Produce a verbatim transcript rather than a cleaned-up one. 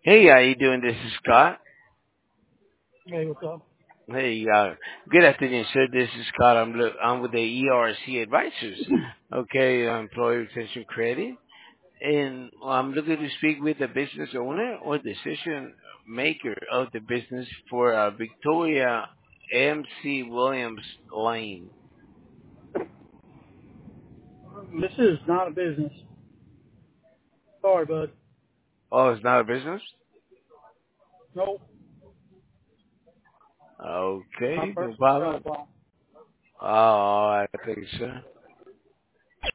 Hey, how you doing? This is Scott. Hey, what's up? Hey, uh, good afternoon, sir. This is Scott. I'm look, I'm with the E R C Advisors. Okay, uh, Employee Retention Credit, and I'm looking to speak with the business owner or decision maker of the business for uh, Victoria M C Williams Lane. This is not a business. Sorry, bud. Oh, it's not a business. Nope. My Okay, no personal problem. cell phone. Oh, I think so.